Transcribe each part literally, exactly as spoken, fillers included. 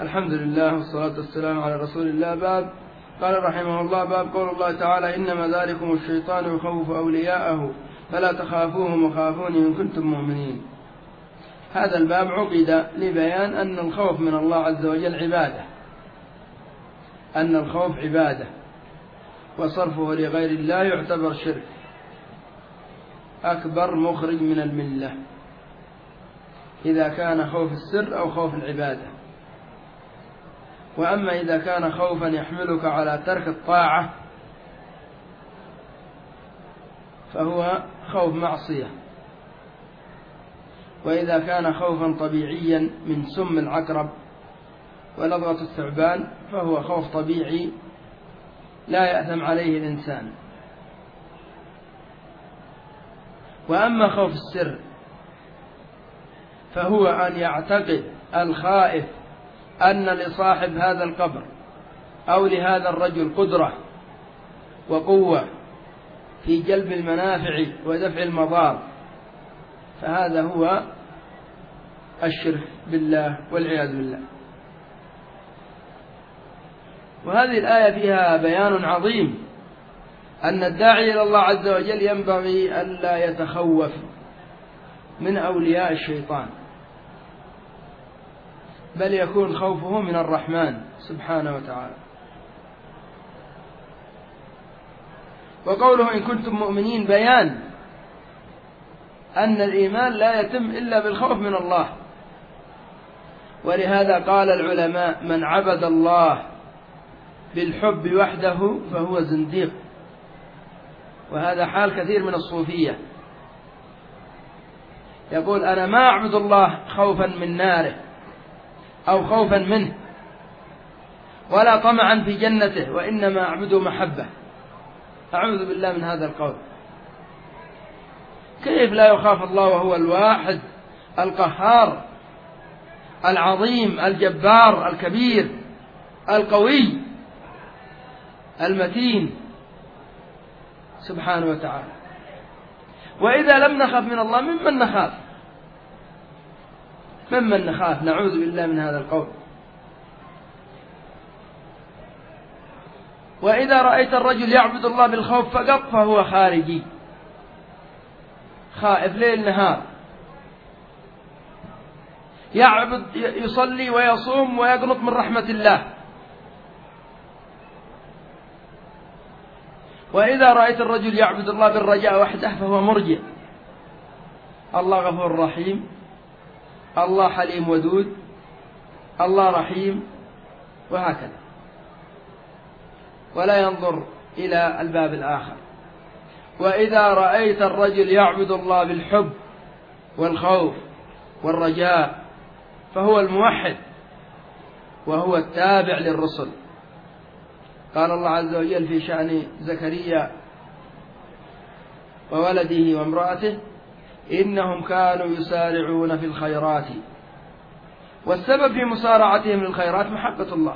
الحمد لله والصلاة والسلام على رسول الله. باب قال رحمه الله: باب قول الله تعالى: إنما ذلكم الشيطان يخوف أولياءه فلا تخافوهم وخافوني إن كنتم مؤمنين. هذا الباب عقد لبيان أن الخوف من الله عز وجل عبادة، أن الخوف عبادة، وصرفه لغير الله يعتبر شرك أكبر مخرج من الملة، إذا كان خوف السر أو خوف العبادة. وأما إذا كان خوفا يحملك على ترك الطاعة فهو خوف معصية، وإذا كان خوفا طبيعيا من سم العقرب ولدغة الثعبان فهو خوف طبيعي لا يأثم عليه الإنسان. وأما خوف السر فهو أن يعتقد الخائف أن لصاحب هذا القبر أو لهذا الرجل قدرة وقوة في جلب المنافع ودفع المضار، فهذا هو الشرك بالله والعياذ بالله. وهذه الآية فيها بيان عظيم أن الداعي إلى الله عز وجل ينبغي ألا يتخوف من أولياء الشيطان، بل يكون خوفه من الرحمن سبحانه وتعالى. وقوله إن كنتم مؤمنين بيان أن الإيمان لا يتم إلا بالخوف من الله. ولهذا قال العلماء: من عبد الله بالحب وحده فهو زنديق. وهذا حال كثير من الصوفية، يقول: أنا ما أعبد الله خوفا من ناره أو خوفا منه ولا طمعا في جنته، وإنما أعبده محبة. أعوذ بالله من هذا القول. كيف لا يخاف الله وهو الواحد القهار العظيم الجبار الكبير القوي المتين سبحانه وتعالى؟ وإذا لم نخاف من الله ممن نخاف؟ ممن نخاف؟ نعوذ بالله من هذا القول. وإذا رأيت الرجل يعبد الله بالخوف فقط فهو خارجي، خائف ليل نهار، يعبد يصلي ويصوم ويقنط من رحمة الله. وإذا رأيت الرجل يعبد الله بالرجاء وحده فهو مرجئ. الله غفور رحيم، الله حليم ودود، الله رحيم، وهكذا، ولا ينظر إلى الباب الآخر. وإذا رأيت الرجل يعبد الله بالحب والخوف والرجاء فهو الموحد وهو التابع للرسل. قال الله عز وجل في شأن زكريا وولده وامرأته: إنهم كانوا يسارعون في الخيرات. والسبب في مسارعتهم للخيرات محبة الله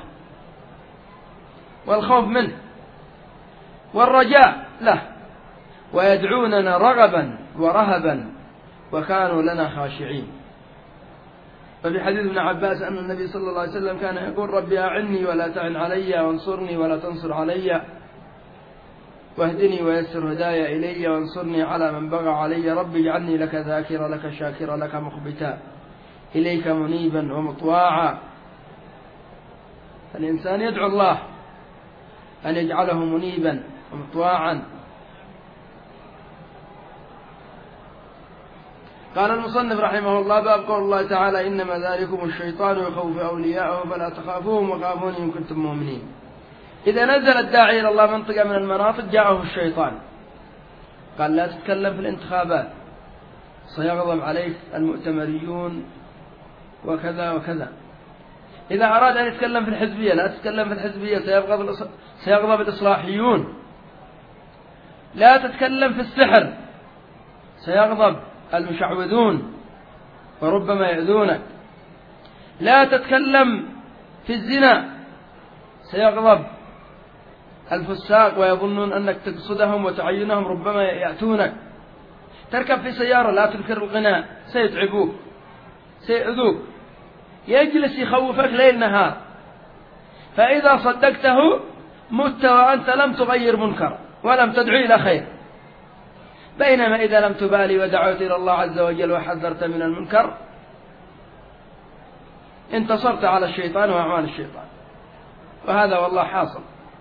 والخوف منه والرجاء له، ويدعوننا رغبا ورهبا وكانوا لنا خاشعين. ففي حديث ابن عباس أن النبي صلى الله عليه وسلم كان يقول: ربي أعني ولا تعن علي، وانصرني ولا تنصر علي، واهدني ويسر هدايا إلي، وانصرني على من بغى علي. ربي اجعلني لك ذاكرا لك شاكرا لك مخبتا إليك منيبا ومطواعا. فالإنسان يدعو الله أن يجعله منيبا ومطواعا. قال المصنف رحمه الله: باب قول الله تعالى: إنما ذلكم الشيطان يخوف أولياءه فلا تخافوهم وخافوني إن كنتم مؤمنين. إذا نزل الداعي إلى الله منطقة من المناطق جاءه الشيطان قال: لا تتكلم في الانتخابات، سيغضب عليك المؤتمريون وكذا وكذا. إذا أراد أن يتكلم في الحزبية: لا تتكلم في الحزبية، سيغضب سيغضب الإصلاحيون. لا تتكلم في السحر، سيغضب المشعوذون وربما يؤذونك. لا تتكلم في الزنا، سيغضب الفساق ويظنون أنك تقصدهم وتعينهم، ربما يأتونك. تركب في سيارة لا تنكر الغناء، سيتعبوك سيؤذوك. يجلس يخوفك ليل نهار، فإذا صدقته مت وأنت لم تغير منكر ولم تدعو إلى خير. بينما إذا لم تبالي ودعوت إلى الله عز وجل وحذرت من المنكر انتصرت على الشيطان وأعوان الشيطان، وهذا والله حاصل.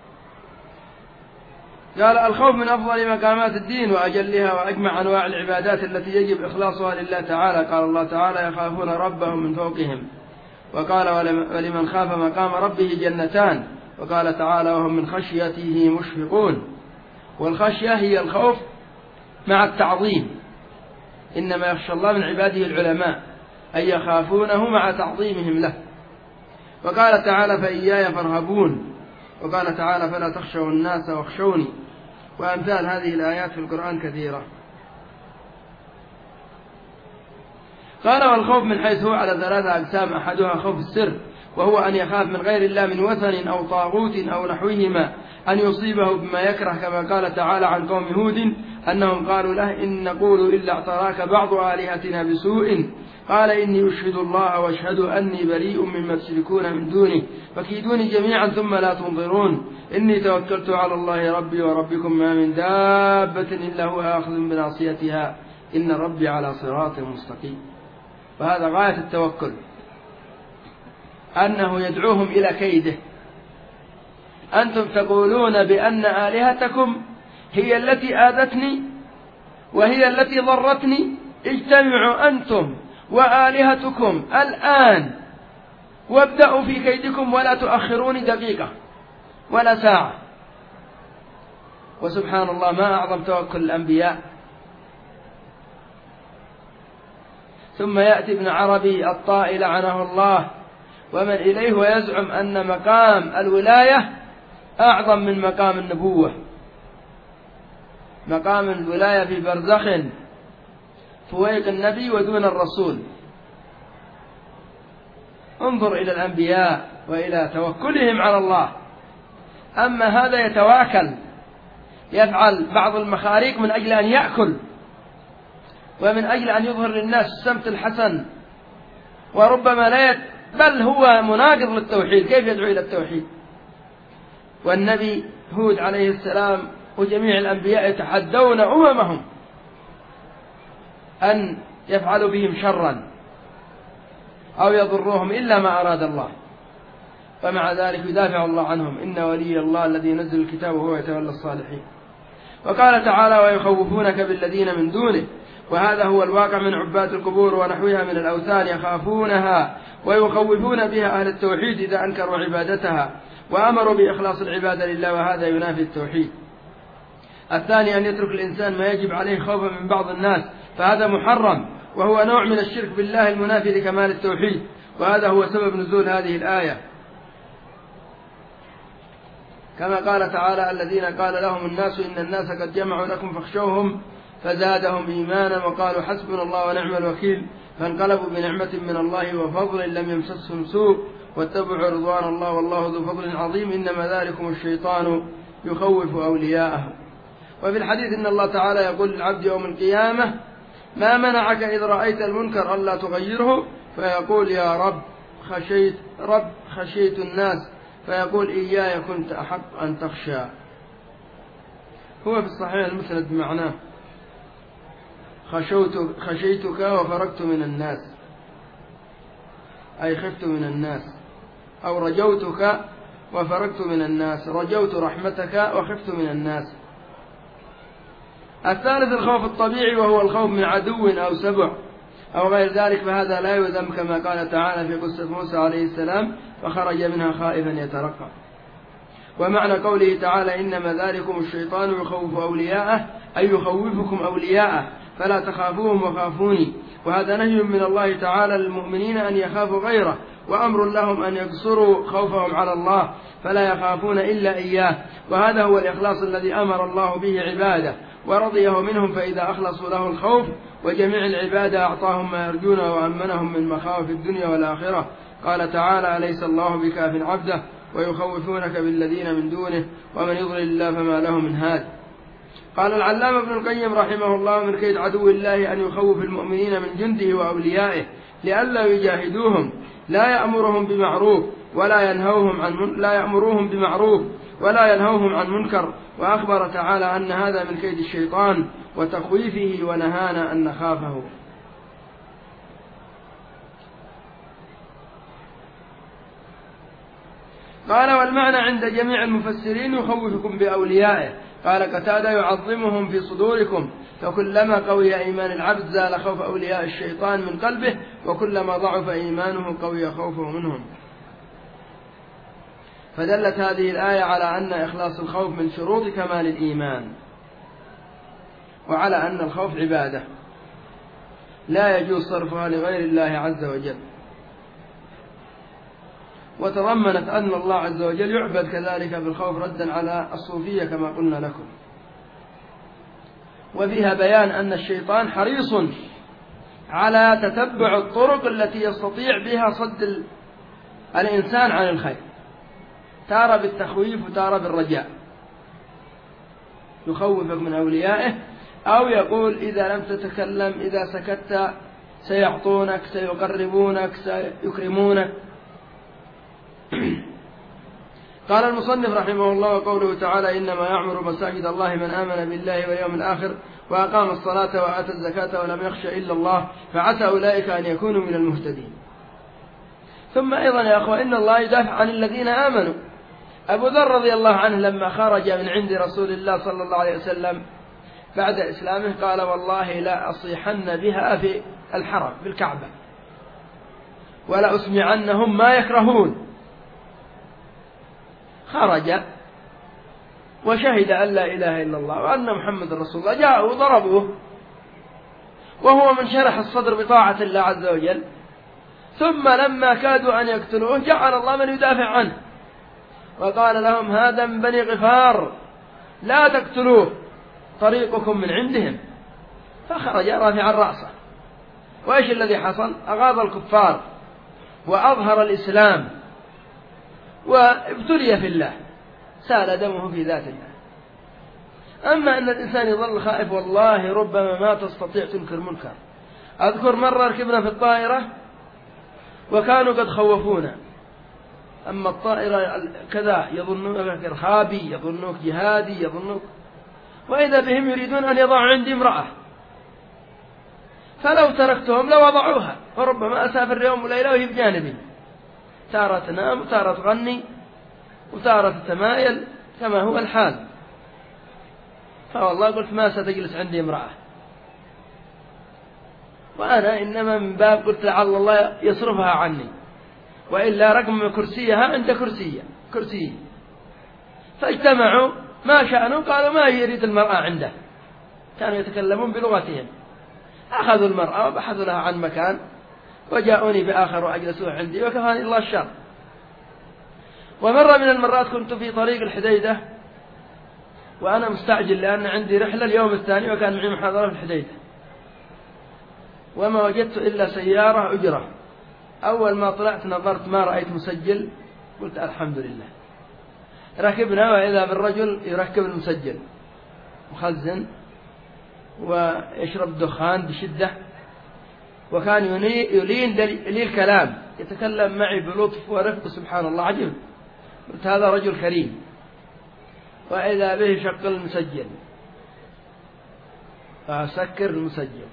قال الخوف من أفضل مقامات الدين وأجلها وأجمع أنواع العبادات التي يجب إخلاصها لله تعالى. قال الله تعالى يخافون ربهم من فوقهم، وقال ولمن خاف مقام ربه جنتان، وقال تعالى وهم من خشيته مشفقون. والخشية هي الخوف مع التعظيم، إنما يخشى الله من عباده العلماء، أي يخافونه مع تعظيمهم له. وقال تعالى فإياي فارهبون، وقال تعالى فلا تخشوا الناس واخشوني. وأمثال هذه الآيات في القرآن كثيرة. قال والخوف من حيث هو على ثلاثة أقسام، أحدها خوف السر، وهو أن يخاف من غير الله من وثن أو طاغوت أو نحوهما أن يصيبه بما يكره، كما قال تعالى عن قوم هود أنهم قالوا له إن نقول إلا اعتراك بعض آلهتنا بسوء، قال إني أشهد الله واشهدوا أني بريء مما تشركون من دونه فكيدوني جميعا ثم لا تنظرون إني توكلت على الله ربي وربكم ما من دابة إلا هو آخذ بناصيتها إن ربي على صراط مستقيم. وهذا غاية التوكل، أنه يدعوهم إلى كيده. أنتم تقولون بأن آلهتكم هي التي آذتني وهي التي ضرتني، اجتمعوا أنتم وآلهتكم الآن وابدأوا في كيدكم ولا تؤخروني دقيقة ولا ساعة. وسبحان الله ما أعظم توكل الأنبياء. ثم يأتي ابن عربي الطائي لعنه الله ومن إليه ويزعم أن مقام الولاية أعظم من مقام النبوة. مقام الولاية في برزخ فويق النبي ودون الرسول. انظر إلى الأنبياء وإلى توكلهم على الله. أما هذا يتواكل، يفعل بعض المخاريق من أجل أن يأكل ومن أجل أن يظهر للناس السمت الحسن، وربما لا يت... بل هو مناقض للتوحيد. كيف يدعو إلى التوحيد؟ والنبي هود عليه السلام وجميع الأنبياء يتحدون أممهم أن يفعلوا بهم شرا أو يضروهم إلا ما أراد الله، فمع ذلك يدافع الله عنهم إن ولي الله الذي ينزل الكتاب وهو يتولى الصالحين. وقال تعالى ويخوفونك بالذين من دونه، وهذا هو الواقع من عباد القبور ونحوها من الأوثان، يخافونها ويخوفون بها أهل التوحيد إذا أنكروا عبادتها وأمروا بإخلاص العبادة لله، وهذا ينافي التوحيد. الثاني أن يترك الإنسان ما يجب عليه خوفا من بعض الناس، فهذا محرم وهو نوع من الشرك بالله المنافي لكمال التوحيد، وهذا هو سبب نزول هذه الآية. كما قال تعالى الذين قال لهم الناس إن الناس قد جمعوا لكم فاخشوهم فزادهم إيمانا وقالوا حسبنا الله ونعم الوكيل، فانقلبوا بنعمة من الله وفضل لم يمسسهم سوء واتبعوا رضوان الله والله ذو فضل عظيم إنما ذلكم الشيطان يخوف أولياءه. وفي الحديث إن الله تعالى يقول للعبد يوم القيامة ما منعك إذ رأيت المنكر ألا تغيره، فيقول يا رب خشيت رب خشيت الناس، فيقول إياي كنت أحق أن تخشى. هو في الصحيح المسند بمعناه خشيتك وفرقت من الناس، أي خفت من الناس، أو رجوتك وفرقت من الناس، رجوت رحمتك وخفت من الناس. الثالث الخوف الطبيعي وهو الخوف من عدو أو سبع أو غير ذلك، فهذا لا يذم كما قال تعالى في قصة موسى عليه السلام فخرج منها خائفا يترقب. ومعنى قوله تعالى إنما ذلكم الشيطان يخوف أولياءه أي يخوفكم أولياءه فلا تخافوهم وخافوني، وهذا نهي من الله تعالى للمؤمنين أن يخافوا غيره، وأمر لهم أن يقصروا خوفهم على الله فلا يخافون إلا إياه، وهذا هو الإخلاص الذي أمر الله به عباده ورضيه منهم، فإذا أخلصوا له الخوف وجميع العبادة أعطاهم ما يرجون وأمنهم من مخاوف الدنيا والآخرة. قال تعالى أليس الله بكاف عبده ويخوفونك بالذين من دونه ومن يضلل الله فما له من هاد. قال العلامة ابن القيم رحمه الله من كيد عدو الله أن يخوف المؤمنين من جنده وأوليائه لئلا يجاهدوهم لا يأمرهم بمعروف ولا ينهوهم عن من لا يأمرهم بمعروف ولا ينهوهم عن منكر. وأخبر تعالى أن هذا من كيد الشيطان وتخويفه ونهانا أن نخافه. قال والمعنى عند جميع المفسرين يخوفكم بأوليائه. قال قتادة يعظمهم في صدوركم، فكلما قوي إيمان العبد زال خوف أولياء الشيطان من قلبه، وكلما ضعف إيمانه قوي خوفه منهم. فدلت هذه الآية على أن إخلاص الخوف من شروط كمال الإيمان، وعلى أن الخوف عبادة لا يجوز صرفها لغير الله عز وجل. وتضمنت أن الله عز وجل يعبد كذلك بالخوف ردا على الصوفية كما قلنا لكم. وفيها بيان أن الشيطان حريص على تتبع الطرق التي يستطيع بها صد الإنسان عن الخير، تارة بالتخويف وتارة بالرجاء، يخوفك من أوليائه، أو يقول إذا لم تتكلم إذا سكت سيعطونك سيقربونك سيكرمونك. قال المصنف رحمه الله وقوله تعالى إنما يعمر مساجد الله من آمن بالله واليوم الآخر وأقام الصلاة وآتى الزكاة ولم يخش إلا الله فعسى أولئك أن يكونوا من المهتدين. ثم أيضا يا أخوة إن الله يدافع عن الذين آمنوا. أبو ذر رضي الله عنه لما خرج من عند رسول الله صلى الله عليه وسلم بعد إسلامه قال والله لا أصيحن بها في الحرم في الكعبة ولا أسمعنهم ما يكرهون. خرج وشهد أن لا إله إلا الله وأن محمد رسول الله، جاءوا وضربوه وهو من شرح الصدر بطاعة الله عز وجل، ثم لما كادوا أن يقتلوه جعل الله من يدافع عنه وقال لهم هذا من بني غفار لا تقتلوه طريقكم من عندهم. فخرج رافعا رأسه. وإيش الذي حصل؟ أغاظ الكفار وأظهر الإسلام وابتلي في الله، سال دمه في ذات الله. أما أن الإنسان يظل خائف والله ربما ما تستطيع تنكر منكر. أذكر مرة ركبنا في الطائرة وكانوا قد خوفونا، أما الطائرة كذا يظنونك إرهابي يظنونك جهادي يظنونك، وإذا بهم يريدون أن يضعوا عندي امرأة، فلو تركتهم لوضعوها، وربما أسافر يوم وليلة وهي بجانبي، تارة تنام وتارة تغني وتارة تتمايل كما هو الحال. فوالله قلت ما ستجلس عندي امرأة، وأنا إنما من باب قلت لعل الله يصرفها عني، وإلا رقم كرسيها عند كرسية كرسي. فاجتمعوا ما شأنوا قالوا ما يريد المرأة عنده، كانوا يتكلمون بلغتهم. أخذوا المرأة وبحثوا لها عن مكان وجاءوني بآخر وأجلسوه عندي وكفاني الله الشر. ومرة من المرات كنت في طريق الحديدة وأنا مستعجل لأن عندي رحلة اليوم الثاني وكان معي محاضرة في الحديدة، وما وجدت إلا سيارة أجرة. أول ما طلعت نظرت ما رأيت مسجل، قلت الحمد لله. ركبنا وإذا بالرجل يركب المسجل مخزن ويشرب دخان بشدة، وكان يلين لي الكلام يتكلم معي بلطف ورفق سبحان الله عجيب. قلت هذا رجل كريم، وإذا به شغل المسجل فسكر المسجل،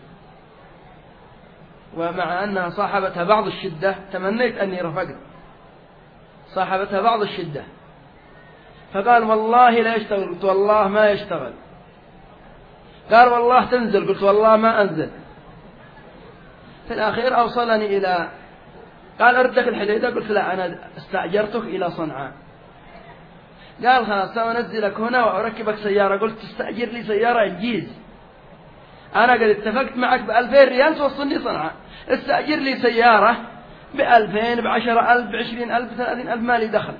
ومع أنها صاحبتها بعض الشدة تمنيت أني رفقت، صاحبتها بعض الشدة، فقال والله لا يشتغل، قلت والله ما يشتغل. قال والله تنزل، قلت والله ما أنزل. في الأخير أوصلني إلى قال أردك الحديدة، قلت لا أنا استأجرتك إلى صنعاء. قال خلاص سأنزلك هنا وأركبك سيارة. قلت تستأجر لي سيارة إنجيز، أنا قد اتفقت معك بألفين ريال توصلني صنعاء، استأجر لي سيارة بألفين بعشرة ألف بعشرين ألف بثلاثين ألف مالي دخل.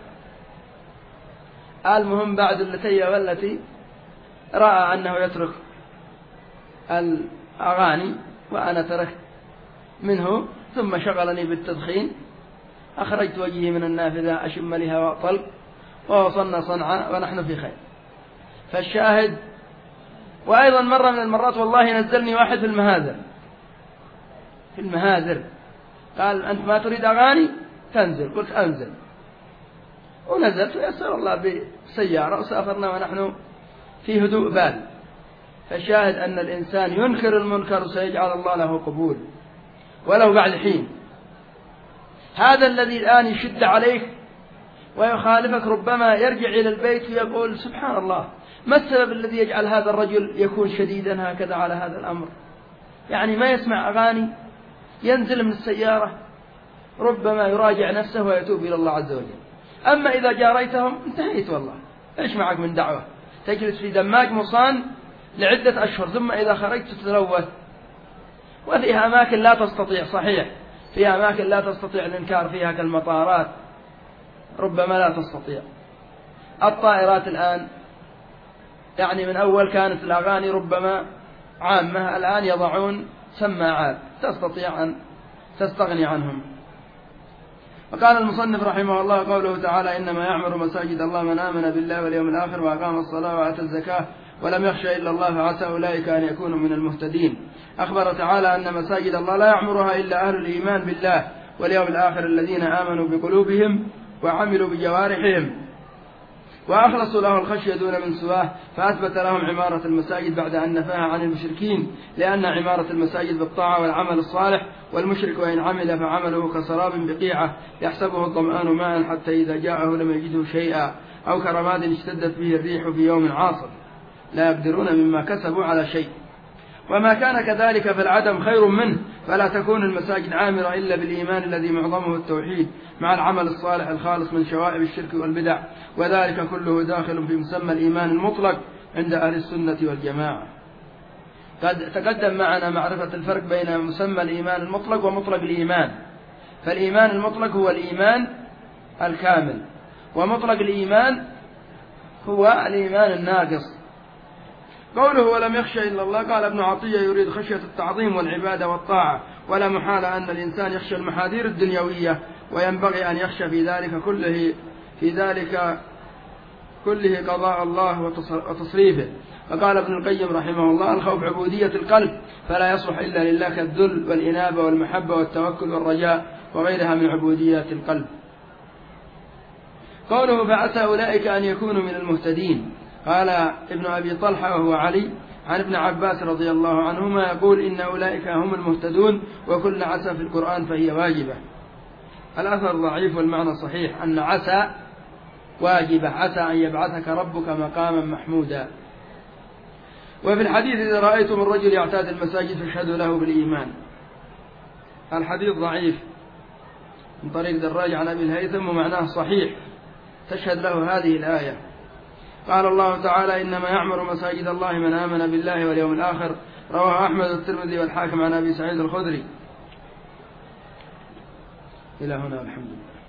المهم بعد التي والتي رأى أنه يترك الأغاني وأنا تركت منه، ثم شغلني بالتدخين، أخرجت وجهي من النافذة أشم لها وأطلق، ووصلنا صنعاء ونحن في خير. فالشاهد. وأيضا مرة من المرات والله نزلني واحد في المهاذر في المهاذر قال أنت ما تريد أغاني؟ تنزل. قلت أنزل ونزلت ويسر الله بسيارة وسافرنا ونحن في هدوء بال. فالشاهد أن الإنسان ينكر المنكر وسيجعل الله له قبول ولو بعد حين. هذا الذي الآن يشد عليك ويخالفك ربما يرجع إلى البيت ويقول سبحان الله، ما السبب الذي يجعل هذا الرجل يكون شديدا هكذا على هذا الأمر؟ يعني ما يسمع أغاني، ينزل من السيارة، ربما يراجع نفسه ويتوب إلى الله عز وجل. أما إذا جاريتهم انتهيت والله، إيش معك من دعوة؟ تجلس في دماج مصان لعدة أشهر ثم إذا خرجت تتلوث. وفيها أماكن لا تستطيع، صحيح فيها أماكن لا تستطيع الإنكار فيها كالمطارات، ربما لا تستطيع. الطائرات الآن يعني من أول كانت الأغاني ربما عامة، الآن يضعون سماعات تستطيع أن تستغني عنهم. وقال المصنف رحمه الله قوله تعالى إنما يعمر مساجد الله من آمن بالله واليوم الآخر وأقام الصلاة وآتى الزكاة ولم يخشى إلا الله فعسى أولئك أن يكونوا من المهتدين. أخبر تعالى أن مساجد الله لا يعمرها إلا أهل الإيمان بالله واليوم الآخر الذين آمنوا بقلوبهم وعملوا بجوارحهم وأخلصوا له الخشية دون من سواه، فأثبت لهم عمارة المساجد بعد أن نفاها عن المشركين، لأن عمارة المساجد بالطاعة والعمل الصالح، والمشرك وإن عمل فعمله كسراب بقيعة يحسبه الظمآن ماء حتى إذا جاءه لم يجده شيئا، أو كرماد اشتدت به الريح في يوم عاصف لا يقدرون مما كسبوا على شيء. وما كان كذلك فالعدم خير منه، فلا تكون المساجد عامرة إلا بالإيمان الذي معظمه التوحيد مع العمل الصالح الخالص من شوائب الشرك والبدع، وذلك كله داخل في مسمى الإيمان المطلق عند أهل السنة والجماعة. قد تقدم معنا معرفة الفرق بين مسمى الإيمان المطلق ومطلق الإيمان. فالإيمان المطلق هو الإيمان الكامل، ومطلق الإيمان هو الإيمان الناقص. قوله ولم يخشى إلا الله، قال ابن عطية يريد خشية التعظيم والعبادة والطاعة، ولا محال أن الإنسان يخشى المحاذير الدنيوية، وينبغي أن يخشى في ذلك كله في ذلك كله قضاء الله وتصريفه. فقال ابن القيم رحمه الله الخوف عبودية القلب، فلا يصلح إلا لله كالذل والإنابة والمحبة والتوكل والرجاء وغيرها من عبوديات القلب. قوله فعسى أولئك أن يكونوا من المهتدين، قال ابن أبي طلحة وهو علي عن ابن عباس رضي الله عنهما يقول إن أولئك هم المهتدون، وكل عسى في القرآن فهي واجبة. الأثر ضعيف والمعنى صحيح أن عسى واجبة، عسى أن يبعثك ربك مقاما محمودا. وفي الحديث إذا رأيتم الرجل يعتاد المساجد فاشهدوا له بالإيمان. الحديث ضعيف من طريق دراج عن أبي الهيثم ومعناه صحيح، تشهد له هذه الآية. قال الله تعالى إنما يعمر مساجد الله من آمن بالله واليوم الآخر، رواه أحمد والترمذي والحاكم عن أبي سعيد الخدري. إلى هنا الحمد لله.